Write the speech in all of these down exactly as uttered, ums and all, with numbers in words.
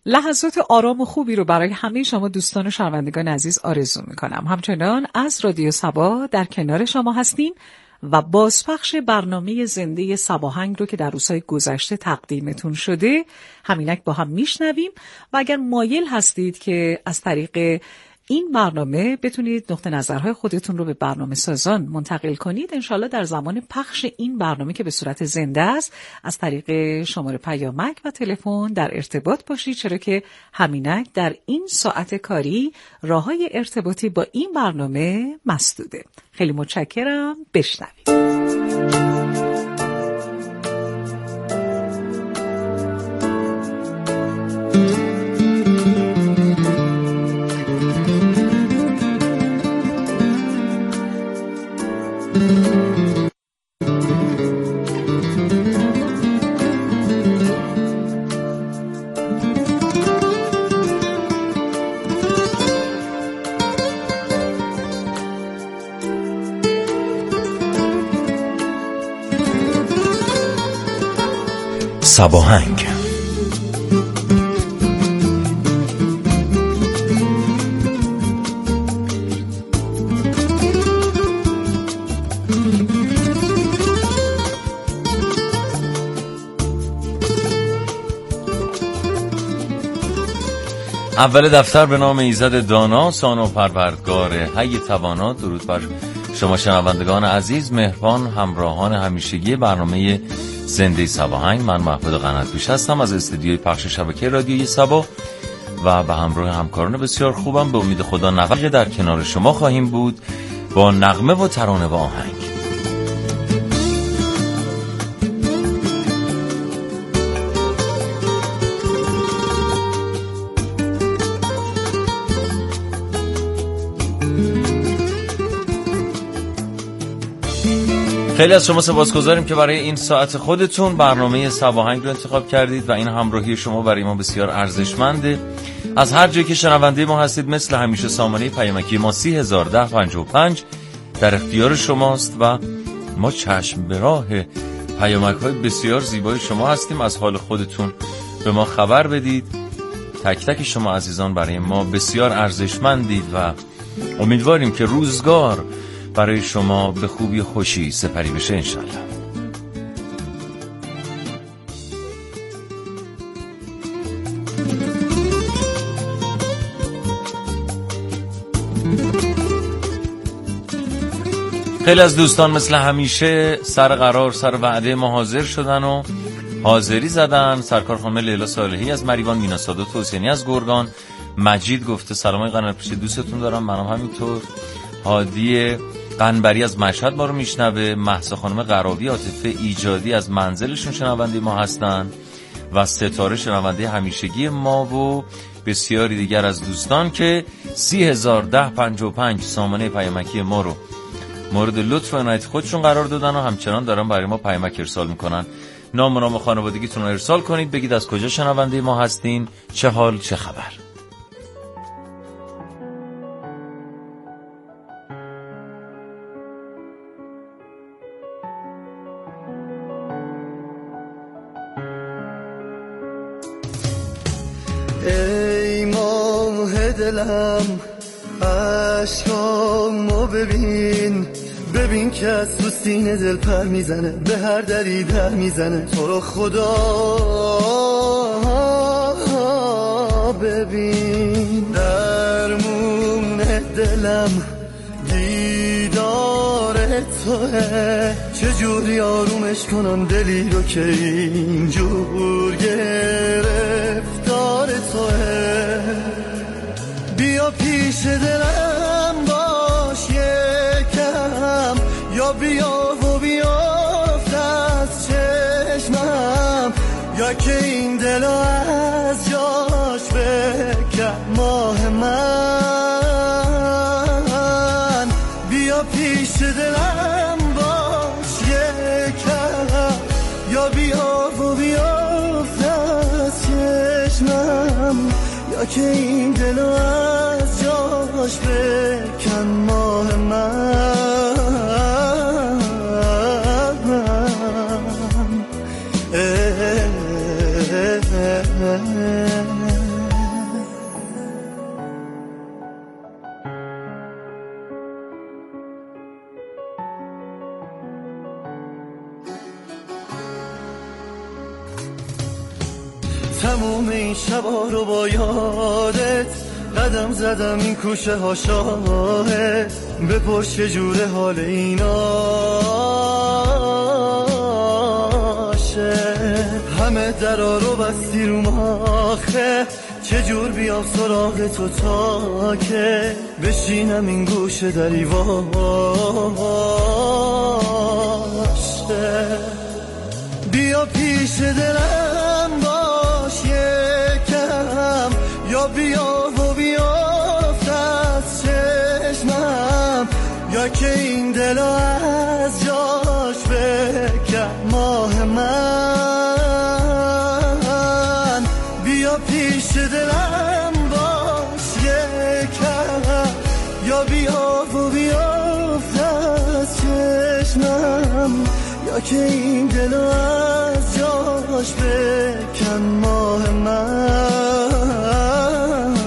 لحظات آرام و خوبی رو برای همه شما دوستان و شنوندگان عزیز آرزو میکنم. همچنان از رادیو صبا در کنار شما هستیم و بازپخش برنامه زنده صباهنگ رو که در روزهای گذشته تقدیمتون شده همینک با هم میشنویم و اگر مایل هستید که از طریق این برنامه بتونید نقطه نظرهای خودتون رو به برنامه سازان منتقل کنید، انشالله در زمان پخش این برنامه که به صورت زنده است از طریق شماره پیامک و تلفن در ارتباط باشید، چرا که همینک در این ساعت کاری راههای ارتباطی با این برنامه مسدوده. خیلی متشکرم. بشنوید. صباهنگ. اول دفتر به نام ایزد دانا، سان و پروردگار حی توانا. درود بر شما شنوندگان عزیز، مهربان همراهان همیشگی برنامه زنده صباهنگ. من محمود قنات‌پیش هستم از استودیوی پخش شبکه رادیوی صبا و به همراه همکاران بسیار خوبم به امید خدا نوقه در کنار شما خواهیم بود با نغمه و ترانه و آهنگ. خیلی از شما سپاسگزاریم که برای این ساعت خودتون برنامه صباهنگ رو انتخاب کردید و این همراهی شما برای ما بسیار ارزشمنده. از هر جایی که شنونده ما هستید مثل همیشه سامانه پیامکی ما سی هزار و ده پنجاه و پنج در اختیار شماست و ما چشم به راه پیامک‌های بسیار زیبای شما هستیم. از حال خودتون به ما خبر بدید. تک تک شما عزیزان برای ما بسیار ارزشمندید و امیدواریم که روزگار برای شما به خوبی و خوشی سپری بشه انشالله. خیلی از دوستان مثل همیشه سر قرار سر وعده ما حاضر شدن و حاضری زدن. سرکار خانم لیلا صالحی از مریوان، مینا سادات حسینی از گرگان، مجید گفته سلام قنات‌پیش، دوستتون دارم. منم همینطور. هادی قنبری از مشهد ما رو میشنوه. مهسا خانم قراوی، عاطفه ایجادی از منزلشون شنونده ما هستن و ستاره شنونده همیشگی ما و بسیاری دیگر از دوستان که سی هزار و ده پنجاه و پنج سامانه پیامکی ما رو مورد لطف و عنایت خودشون قرار دادن و همچنان دارن برای ما پیامک ارسال میکنن. نام و نام خانوادگیتون رو ارسال کنید، بگید از کجا شنونده ما هستین، چه حال چه خبر. ای ماه دلم عشقامو ببین، ببین که از تو سینه دل پر میزنه، به هر دری در میزنه. تو رو خدا ببین، درمون دلم دیدار توه، چجوری آرومش کنم دلی رو که اینجور گرفتار توه. بیا پیش دلم باش یکم، یا بیا و بیافت از چشمم، یا که این دلو از جاش بکن ماه من. بیا پیش دلم باش یکم، یا بیا و بیافت از چشمم، یا که این دلو از جاش بکن ماه من. اه اه اه اه تموم این شبا رو با یادت قدم زدم این کوچه ها شاهد بپرس چجوره حال ایناشه همه درا رو بستی رو ماخه چجور بیام سراغ تو تا که بشینم این گوشه دری واشه بیا پیش دلم باش یکم یا بیا و بیافت از چشمم یا که این دل از جاش بکن ماه من بیا پیش دلم باش یکم یا بیا و بیافت از چشمم یا که این دل از جاش بکن ماه من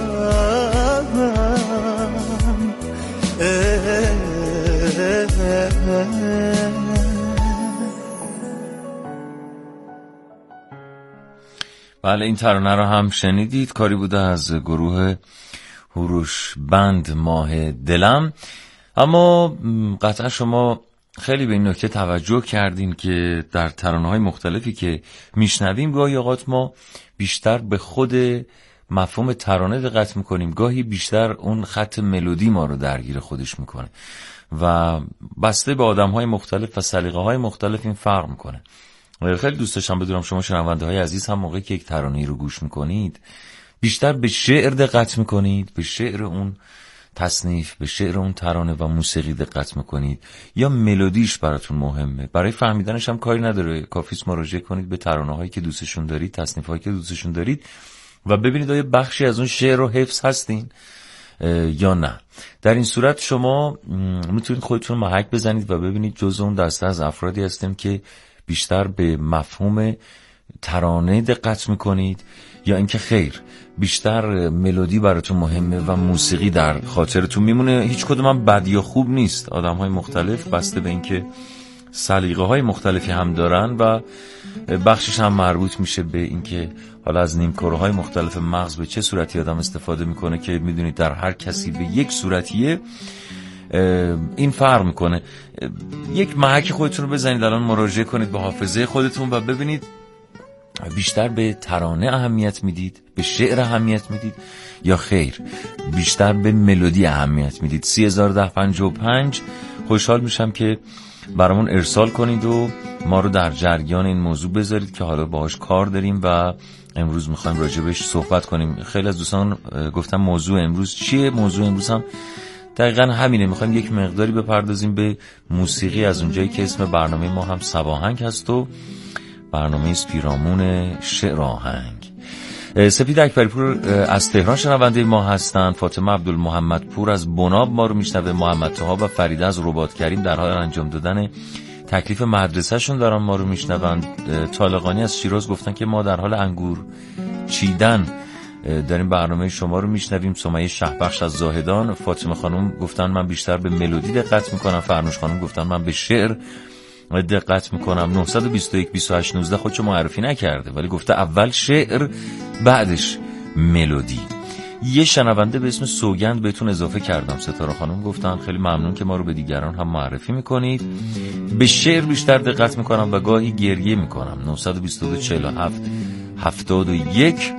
بله این ترانه رو هم شنیدید، کاری بوده از گروه هوروش بند ماه دلم. اما قطعا شما خیلی به این نکته توجه کردین که در ترانه‌های مختلفی که میشنویم گاهی اوقات ما بیشتر به خود مفهوم ترانه دقت میکنیم، گاهی بیشتر اون خط ملودی ما رو درگیر خودش میکنه و بسته به آدم‌های مختلف و سلیقه‌های مختلف این فرق میکنه. خیلی دوست داشتم بدونم شما شنونده‌های عزیز هم موقعی که یک ترانه‌ای رو گوش میکنید بیشتر به شعر دقت میکنید، به شعر اون تصنیف، به شعر اون ترانه و موسیقی دقت میکنید، یا ملودیش براتون مهمه؟ برای فهمیدنش هم کاری نداره، کافیست مراجعه کنید به ترانه‌هایی که دوستشون دارید، تصنیف‌هایی که دوستشون دارید و ببینید آیا بخشی از اون شعر رو حفظ هستین یا نه. در این صورت شما میتونید خودتون محک بزنید و ببینید جزء اون دسته از افرادی هستیم که بیشتر به مفهوم ترانه دقت میکنید یا اینکه خیر بیشتر ملودی براتون مهمه و موسیقی در خاطرتون میمونه. هیچ کدوم هم بد یا خوب نیست، آدم‌های مختلف بسته به اینکه سلیقه‌های مختلفی هم دارن و بخشش هم مربوط میشه به اینکه حالا از نیمکره‌های مختلف مغز به چه صورتی آدم استفاده میکنه که میدونید در هر کسی به یک صورتیه این فرق میکنه. یک محک خودتون رو بزنید الان، مراجعه کنید به حافظه خودتون و ببینید بیشتر به ترانه اهمیت میدید، به شعر اهمیت میدید یا خیر بیشتر به ملودی اهمیت میدید. سی هزار ده پنجاه و پنج خوشحال میشم که برامون ارسال کنید و ما رو در جریان این موضوع بذارید که حالا باهاش کار داریم و امروز میخوایم راجبش صحبت کنیم. خیلی از دوستان گفتم موضوع امروز چیه؟ موضوع امروز هم دقیقا همینه، میخوایم یک مقداری بپردازیم به موسیقی، از اونجایی که اسم برنامه ما هم سباهنگ هست و برنامه است پیرامون شعر آهنگ. سپید اکبری‌پور از تهران شنونده ما هستند، فاطمه عبدالمحمد پور از بناب ما رو میشنوه، محمد طه و فریده از رباط کریم در حال انجام دادن تکلیف مدرسه شون دارن ما رو میشنوند. طالقانی از شیراز گفتن که ما در حال انگور چیدن داریم برنامه شما رو میشنویم. سمیه شهبخش از زاهدان، فاطمه خانم گفتن من بیشتر به ملودی دقت میکنم، فرنوش خانم گفتن من به شعر دقت میکنم. نه دو یک بیست و هشت نوزده خودشو معرفی نکرده ولی گفته اول شعر بعدش ملودی. یه شنونده به اسم سوگند بهتون اضافه کردم، ستاره خانم گفتن خیلی ممنون که ما رو به دیگران هم معرفی میکنید. به شعر بیشتر دقت میکنم و گاهی گریه میکنم. نه دو دو چهل و هفت هفتاد و یک.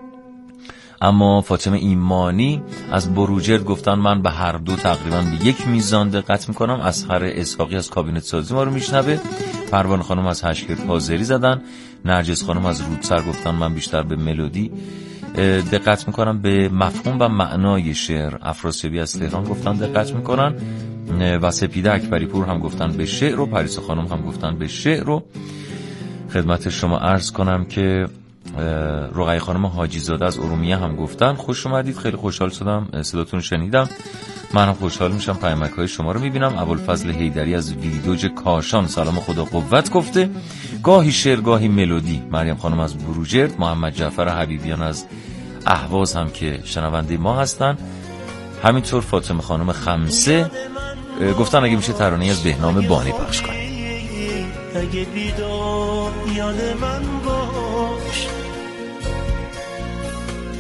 اما فاطمه ایمانی از بروجرد گفتن من به هر دو تقریبا به یک میزان دقت میکنم. اسحر اسحاقی از کابینت سازی ما رو میشنوه. پروانه خانم از هشکرد حاضری زدن. نرجس خانم از رودسر گفتن من بیشتر به ملودی دقت میکنم، به مفهوم و معنای شعر. افراسیابی از تهران گفتن دقت میکنن و سپیده اکبری‌پور هم گفتن به شعر و پریسا خانم هم گفتن به شعر. رو خدمت شما عرض کنم که رقیه خانم حاجی زاده از ارومیه هم گفتن خوش اومدید. خیلی خوشحال شدم صداتون شنیدم. من هم خوشحال میشم پیامک‌های شما رو میبینم. ابوالفضل حیدری از ویدوج کاشان سلام خدا قوت گفته، گاهی شعر گاهی ملودی. مریم خانم از بروجرد، محمد جعفر حبیبیان از اهواز هم که شنونده ما هستن، همینطور فاطمه خانم خمسه گفتن اگه میشه ترانه‌ای از بهنام بانی پخش کنیم. اگه بیدار یاد من باش،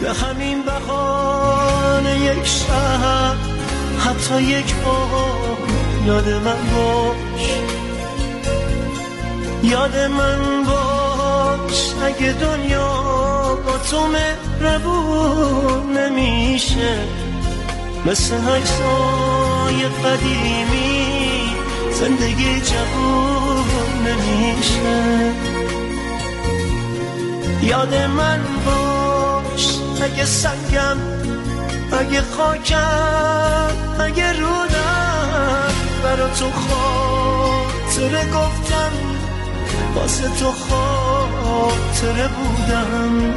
به همین بهانه یک شب حتی یک بار یاد من باش، یاد من باش اگه دنیا با تو مهربون نمیشه، مثل عکسای قدیمی زندگی جوون نمیشه. یاد من باش اگه سنگم، اگه خاکم، اگه رودم برا تو خاطره گفتم، واسه تو خاطره بودم.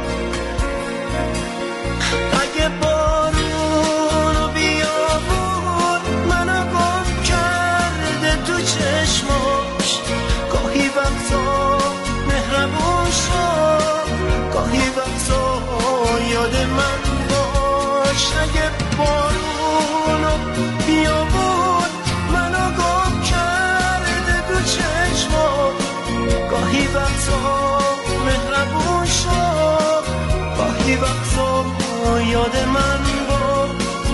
اگه بارون و بیابون منو گم کرده تو چشماش، گاهی وقتا مهربون شد، گاهی وقتا یاد من باش. اگه بارون و بیابون منو گم کرده تو چشماش، گاهی وقتا مهربون شد، گاهی وقتا یاد من بود.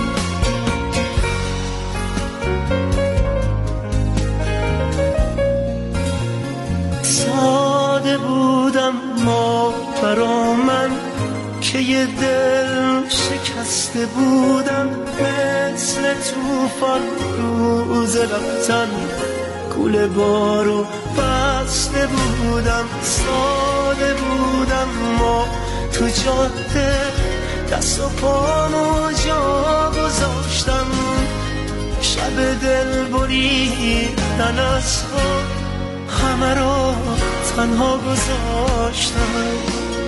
ساده بودم ما برا من که یه دل شکسته بودم، مثل توفان روز رفتن کوله بارو بسته بودم. ساده بودم ما تو جاده دست و پامو جا گذاشتم، شب دل بریدن از خود همه رو تنها گذاشتم.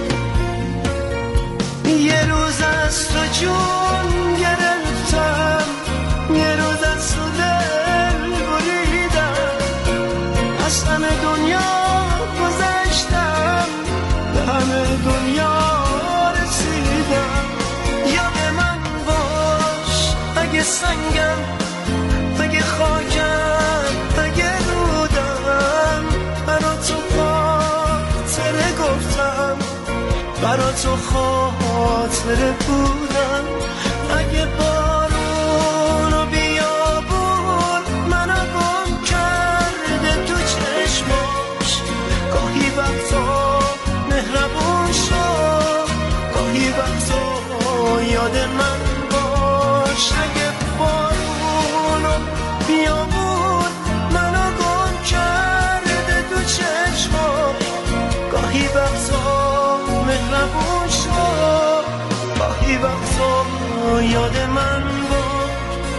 یه روز از تو جون گرفتم، یه روز از تو دل بریدم، از همه دنیا گذشتم، به همه دنیا رسیدم. یاد من باش اگه سنگم، اگه خاکم، اگه رودم برا تو خاطره گفتم، برا تو خاطره بودم. اگه بارون و بیابون منو گم کرده تو چشماش، گاهی وقتا مهربون شد، گاهی وقتا یاد من باش. اگه بارون و بیابون منو گم کرده تو چشماش، گاهی وقتا مهربون شد، گاهی وقتا یاد من باش.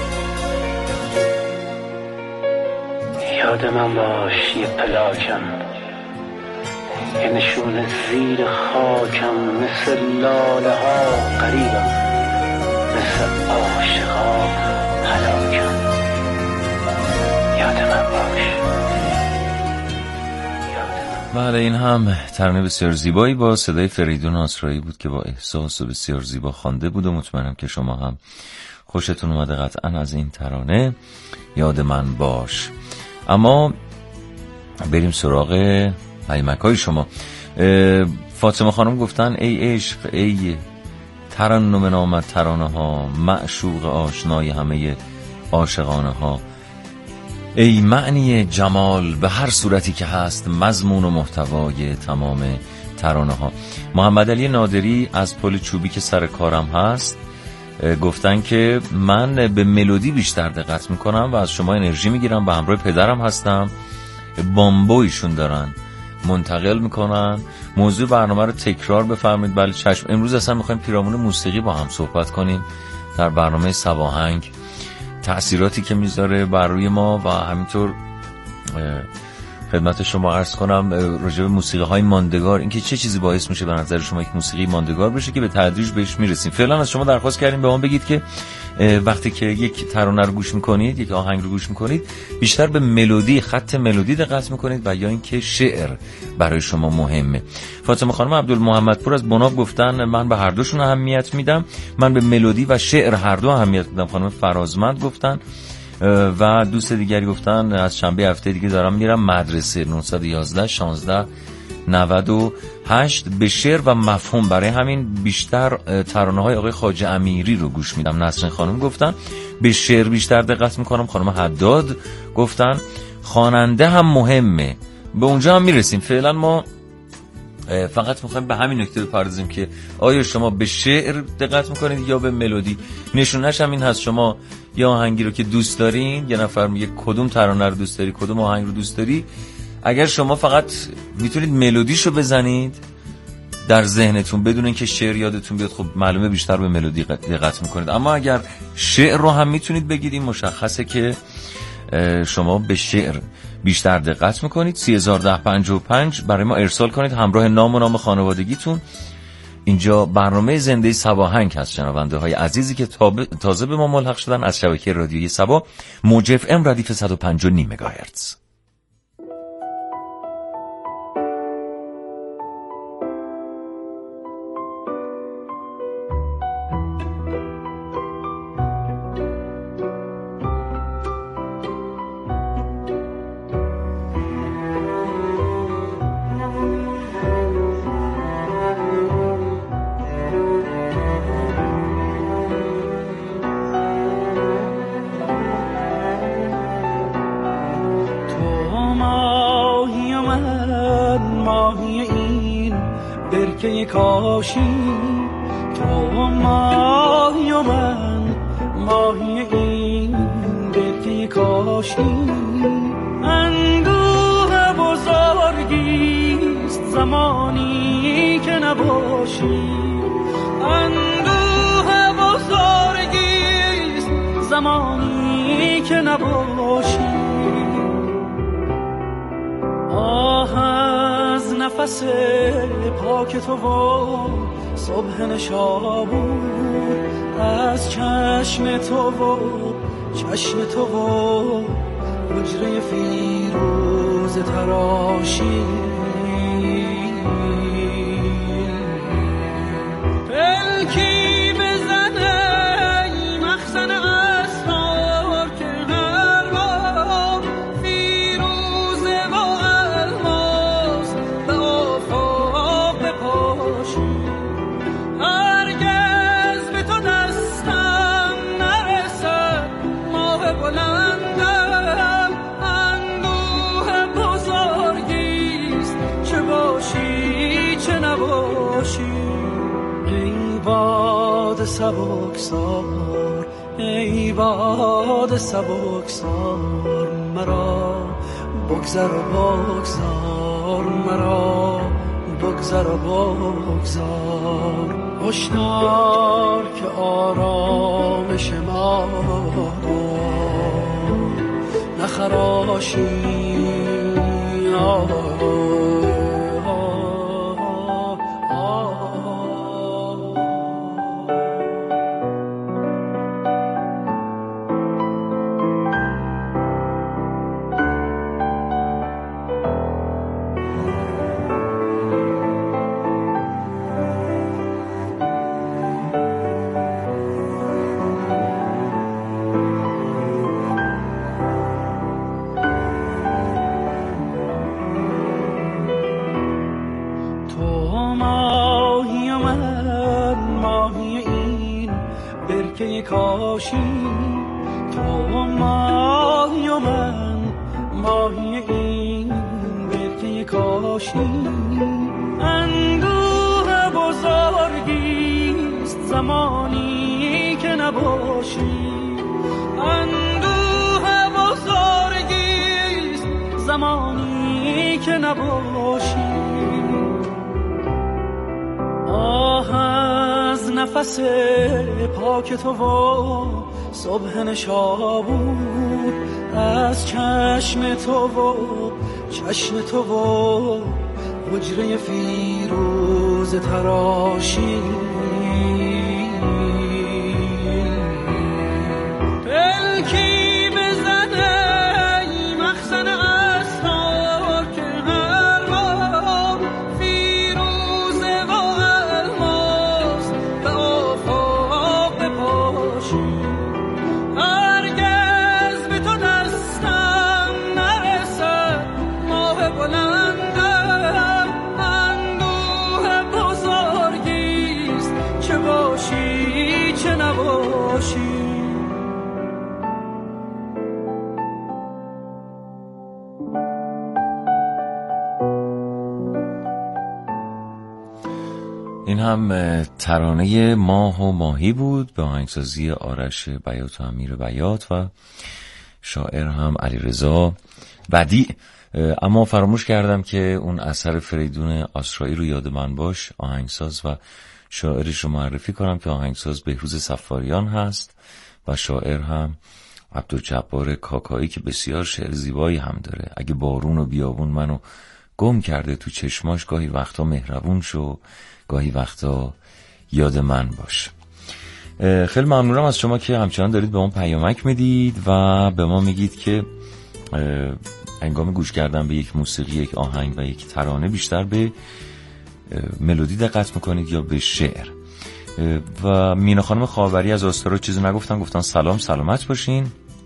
یاد من باش یه پلاکم، یه نشون زیر خاکم، مثل لاله ها قریبم، مثل عاشقا هلاکم. یاد من باش. بله، این هم ترانه بسیار زیبایی با صدای فریدون آسرایی بود که با احساس و بسیار زیبا خوانده بود و مطمئنم که شما هم خوشتون اومده قطعا از این ترانه یاد من باش. اما بریم سراغ پیامک‌های شما. فاطمه خانم گفتن ای عشق، ای ترنم نامت ترانه ها، معشوق آشنای همه عاشقانه ها، ای معنی جمال به هر صورتی که هست، مضمون و محتوای تمام ترانه ها. محمد علی نادری از پل چوبی که سر کارم هست گفتن که من به ملودی بیشتر دقت میکنم و از شما انرژی میگیرم. به همراه پدرم هستم، بامبویشون دارن منتقل میکنن. موضوع برنامه رو تکرار بفرمایید. بله چشم. امروز اصلا میخوایم پیرامون موسیقی با هم صحبت کنیم در برنامه سباهنگ، تأثیراتی که میذاره بر روی ما و همینطور خدمت شما عرض کنم راجع به موسیقی های ماندگار، اینکه چه چیزی باعث میشه به نظر شما یک موسیقی ماندگار بشه که به تدریج بهش میرسیم. فعلا از شما درخواست کردیم به ما بگید که وقتی که یک ترانه رو گوش میکنید، یک آهنگ رو گوش میکنید، بیشتر به ملودی، خط ملودی دقت میکنید و یا اینکه شعر برای شما مهمه. فاطمه خانم عبدالمحمدپور از بناب گفتن من به هر دوشون اهمیت میدم، من به ملودی و شعر هر دو اهمیت میدم. خانم فرازمند گفتن و دوست دیگری گفتن از شنبه هفته دیگه دارم میرم مدرسه. نه یک یک شانزده نود و هشت به شعر و مفهوم. برای همین بیشتر ترانه های آقای خواجه امیری رو گوش میدم. نسرین خانم گفتن به شعر بیشتر دقت میکنم. خانم حداد گفتن خواننده هم مهمه. به اونجا هم میرسیم. فعلا ما فقط میخوایم به همین نکته بپردازیم که آیا شما به شعر دقت میکنید یا به ملودی. نشونش هم این هست شما یه آهنگی رو که دوست دارین، یه نفر میگه کدوم ترانه رو دوست داری، کدوم آهنگ رو دوست داری، اگر شما فقط میتونید ملودیشو بزنید در ذهنتون بدون اینکه شعر یادتون بیاد، خب معلومه بیشتر به ملودی دقت میکنید. اما اگر شعر رو هم میتونید بگید، این مشخصه که شما به شعر بیشتر دقت میکنید. سی هزار ده پنجاه و پنج برای ما ارسال کنید همراه نام و نام خانوادگیتون. اینجا برنامه زنده سباهنگ هست. شنونده های عزیزی که تازه به ما ملحق شدن از شبکه رادیویی سبا، موج اف ام ردیف صد و پنج و نیم مگاهرتز. کاشی تو ماهی و من ماهی این برکه کاشی. اندوه بزرگیست زمانی که نباشی، اندوه بزرگیست زمانی که نباشی. آه از نفس پاک تو و صبح نشابور، از چشم تو و چشم تو و حجره فیروز تراشی. پلکی بزنه مخزن اسرار که هر بار فیروزه و الماس به آفاق بپاشی. هرگز به تو دستم نرسد ماه بلندم، اندوه بزرگیست چه باشی چه نباشی. ای باد سبکسار، ای باد سبکسار، مرا بگذر و بگذار، مرا بگذر و بگذار. هشدار که آرامش ما نخراشی. آه کاشی. تو ماهی و من ماهی این برکه کاشی. اندوه بزرگیست زمانی که نباشی، اندوه بزرگیست زمانی که نباشی. آه از نفس پاک تو و صبح نشابور، از چشم تو و چشم تو و حجره فیروز تراشی. پلکی بزنه مخزن اسرار که هر بار فیروزه و الماس به آفاق بپاشی. هرگز به تو دستم نرسد ماه بلندم، این هم ترانه ماه و ماهی بود به آهنگسازی آرش بیات و امیر بیات و شاعر هم علیرضا بدیع. اما فراموش کردم که اون اثر فریدون آسرایی رو یاد من باش، آهنگساز و شاعرش رو معرفی کنم که آهنگساز بهروز صفاریان هست و شاعر هم عبدالجبار کاکایی که بسیار شعر زیبایی هم داره. اگه بارون و بیابون منو گم کرده تو چشماش، گاهی وقتا مهربون شو، گاهی وقتا یاد من باش. خیلی ممنونم از شما که همچنان دارید به ما پیامک میدید و به ما میگید که هنگام گوش کردن به یک موسیقی، یک آهنگ و یک ترانه بیشتر به ملودی دقت میکنید یا به شعر. و مینا خانم خاوری از آستارا چیزی نگفتن، گفتن سلام سلامت باشین.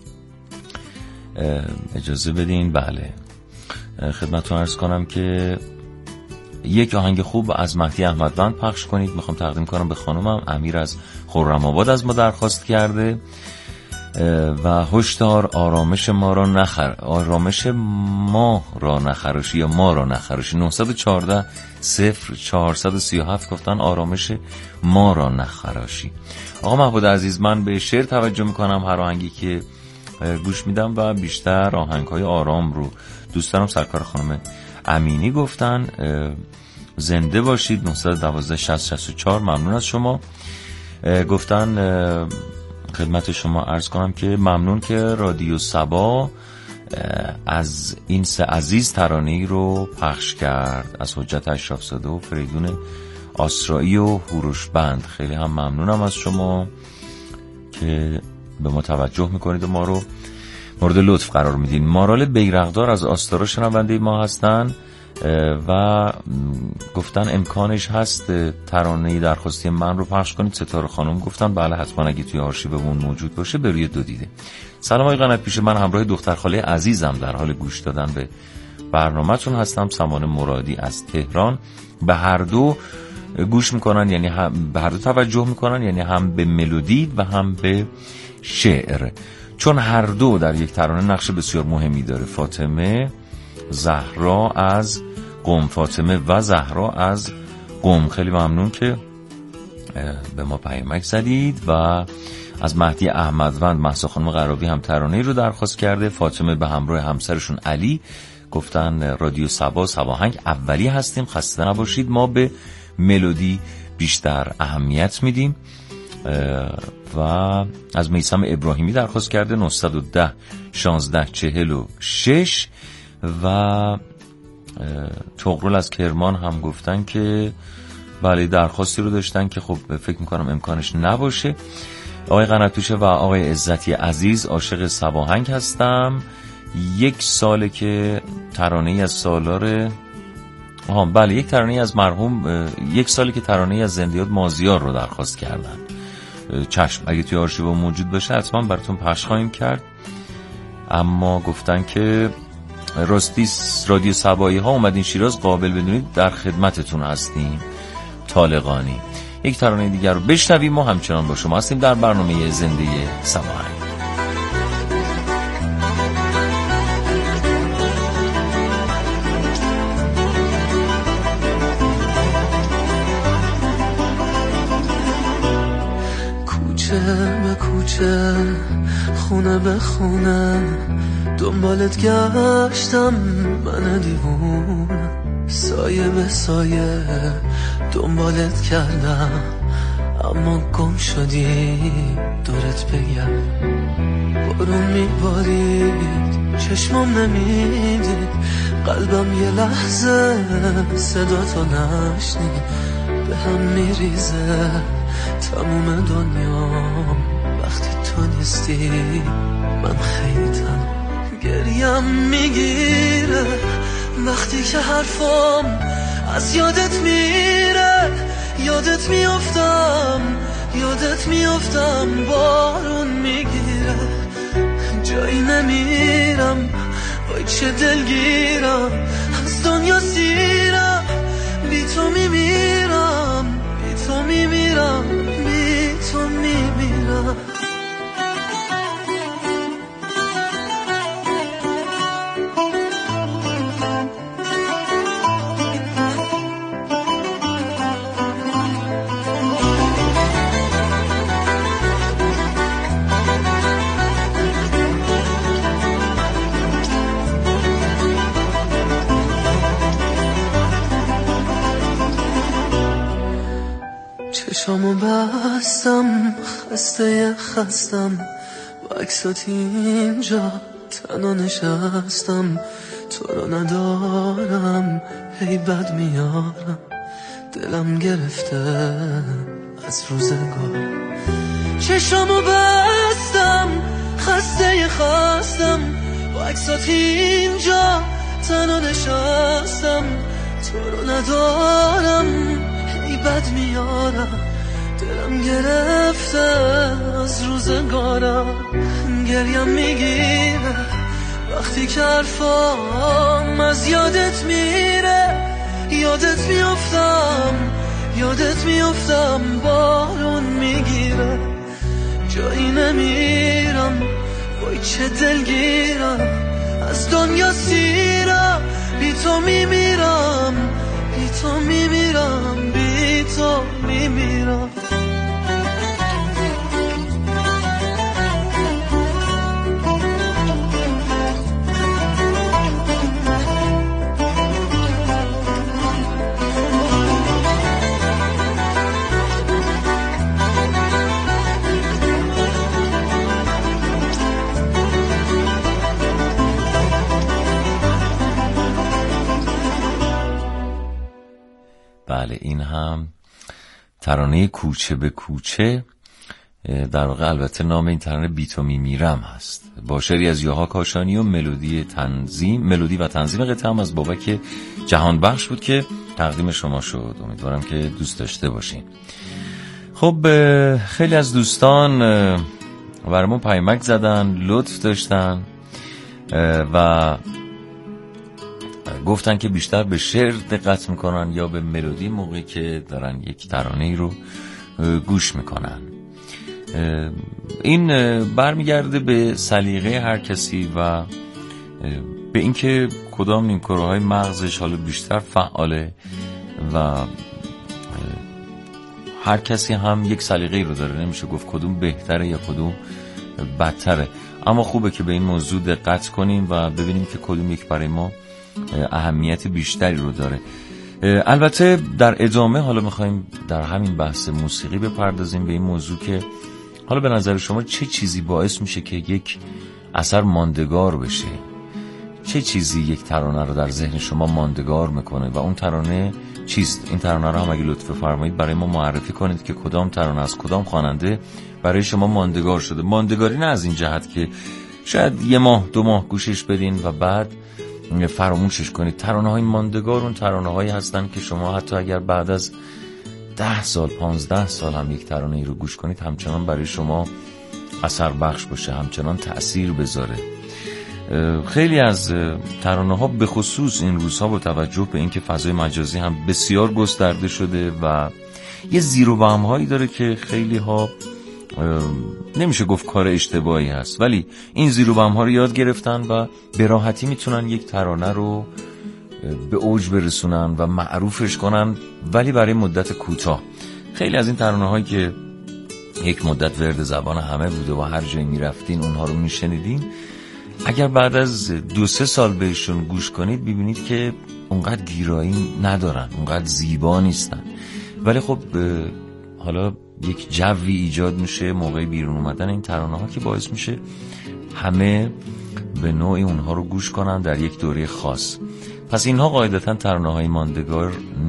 اجازه بدین بله خدمتتون عرض کنم که یک آهنگ خوب از مهدی احمدوند پخش کنید. میخوام تقدیم کنم به خانومم. امیر از خرم آباد از ما درخواست کرده و هشدار آرامش ما را نخر آرامش ما را نخراشی یا ما را نخراشی. نه یک چهار صفر چهار سه هفت گفتن آرامش ما را نخراشی. آقا محمود عزیز، من به شعر توجه میکنم هر آهنگی که گوش میدم و بیشتر آهنگ‌های آرام رو دوست دارم. سرکار خانم امینی گفتن زنده باشید. نه یک دو شصت شصت و چهار ممنون از شما. گفتن خدمت شما عرض کنم که ممنون که رادیو صبا از این سه عزیز ترانه‌ای رو پخش کرد، از حجت اشرافزاده و فریدون آسرایی و هوروش بند. خیلی هم ممنونم از شما که به ما توجه میکنید و ما رو مورد لطف قرار میدین. مارال بیرقدار از آستارا شنونده ما هستن و گفتن امکانش هست ترانه‌ای درخواستی من رو پخش کنید. ستاره خانم گفتن بله حتما اگه توی آرشیومون موجود باشه به روی دو دیده. سلام آقای قنات پیشه، من همراه دختر خاله عزیزم در حال گوش دادن به برنامه‌تون هستم. سامان مرادی از تهران. به هر دو گوش میکنن، یعنی هم به هر دو توجه میکنن، یعنی هم به ملودی و هم به شعر، چون هر دو در یک ترانه نقش بسیار مهمی داره. فاطمه زهرا از قم، فاطمه و زهرا از قم. خیلی ممنون که به ما پیامک زدید. و از مهدی احمدوند مهسا خانم قرابی هم ترانه‌ای رو درخواست کرده. فاطمه به همراه همسرشون علی گفتن رادیو صبا صباهنگ اولی هستیم، خسته نباشید، ما به ملودی بیشتر اهمیت میدیم. و از میثم ابراهیمی درخواست کرده نه یک صفر شانزده چهل و شش. و تغرل از کرمان هم گفتن که بله درخواستی رو داشتن که خب فکر میکنم امکانش نباشه. آقای قناتوشه و آقای عزتی عزیز عاشق صباهنگ هستم. یک ساله که ترانه‌ای از سالار آها بله یک ترانه‌ای از مرحوم یک سالی که ترانه‌ای از زندیات مازیار رو درخواست کردن. چشم، اگه توی آرشیو موجود باشه حتما براتون پخش خواهیم کرد. اما گفتن که راستی رادیو صبایی ها اومدین شیراز، قابل بدونید در خدمتتون هستیم. طالقانی. یک ترانه دیگر رو بشنویم و همچنان با شما هستیم در برنامه زنده صباهنگ. کوچه به کوچه، خونه به خونه، دنبالت گشتم من دیوونه، سایه به سایه دنبالت کردم، اما گم شدی دورت بگم. بارون میبارید چشمم نمیدید، قلبم یه لحظه صدا تو نشنید، به هم میریزه تموم دنیا وقتی تو نیستی. من خیلی تنها، گریم میگیره وقتی که حرفم از یادت میره، یادت میافتم یادت میافتم بارون میگیره، جایی نمیرم وای چه دلگیرم، از دنیا سیرم، بی تو میمیرم، بی تو میمیرم، بی تو میمیرم. چشامو بستم خسته خستم با عکسات اینجا تنها نشستم، تو رو ندارم هی بد میارم، دلم گرفته از روزگار. چشامو بستم خسته خستم با عکسات اینجا تنها نشستم، تو رو ندارم هی بد میارم، دلم گرفته از روزگارم. گریم میگیره وقتی که حرفام از یادت میره، یادت میافتم یادت میافتم بارون میگیره، جایی نمیرم وای چه دلگیرم، از دنیا سیرم بی تو میمیرم، بی تو میمیرم، بی تو میمیرم. بله، این هم ترانه کوچه به کوچه، در واقع البته نام این ترانه بی تو میمیرم هست، با شعری از یوها کاشانی و ملودی تنظیم ملودی و تنظیم قطعه هم از بابک جهانبخش بود که تقدیم شما شد. امیدوارم که دوست داشته باشین. خب خیلی از دوستان برامون پیامک زدن، لطف داشتن و گفتن که بیشتر به شعر دقت میکنن یا به ملودی موقعی که دارن یک ترانه ای رو گوش میکنن. این برمیگرده به سلیقه هر کسی و به اینکه کدام نیمکره‌های مغزش حالا بیشتر فعاله و هر کسی هم یک سلیقه ای رو داره، نمیشه گفت کدوم بهتره یا کدوم بدتره، اما خوبه که به این موضوع دقت کنیم و ببینیم که کدوم یک برای ما اهمیت بیشتری رو داره. البته در ادامه حالا میخوایم در همین بحث موسیقی بپردازیم به این موضوع که حالا به نظر شما چه چیزی باعث میشه که یک اثر ماندگار بشه، چه چیزی یک ترانه رو در ذهن شما ماندگار میکنه و اون ترانه چیست؟ این ترانه رو هم اگه لطف فرمایید برای ما معرفی کنید که کدام ترانه از کدام خواننده برای شما ماندگار شده. ماندگاری نه از این جهت که شاید یه ماه دو ماه گوشش بدین و بعد فراموشش کنید. ترانه های ماندگار اون ترانه هایی هستن که شما حتی اگر بعد از ده سال پانزده سال هم یک ترانه ای رو گوش کنید همچنان برای شما اثر بخش باشه، همچنان تأثیر بذاره. خیلی از ترانه ها به خصوص این روزها با توجه به اینکه فضای مجازی هم بسیار گسترده شده و یه زیر و بم هایی داره که خیلی ها نمیشه گفت کار اشتباهی هست، ولی این زیر و بم ها رو یاد گرفتن و به راحتی میتونن یک ترانه رو به اوج برسونن و معروفش کنن، ولی برای مدت کوتاه. خیلی از این ترانه هایی که یک مدت ورد زبان همه بوده و هر جایی میرفتین اونها رو میشنیدین، اگر بعد از دو سه سال بهشون گوش کنید ببینید که اونقدر گیرایی ندارن، اونقدر زیبا نیستن، ولی خب حالا یک جوی ایجاد میشه موقع بیرون اومدن این ترانه ها که باعث میشه همه به نوعی اونها رو گوش کنن در یک دوره خاص. پس اینها قاعدتا ترانه های ماندگار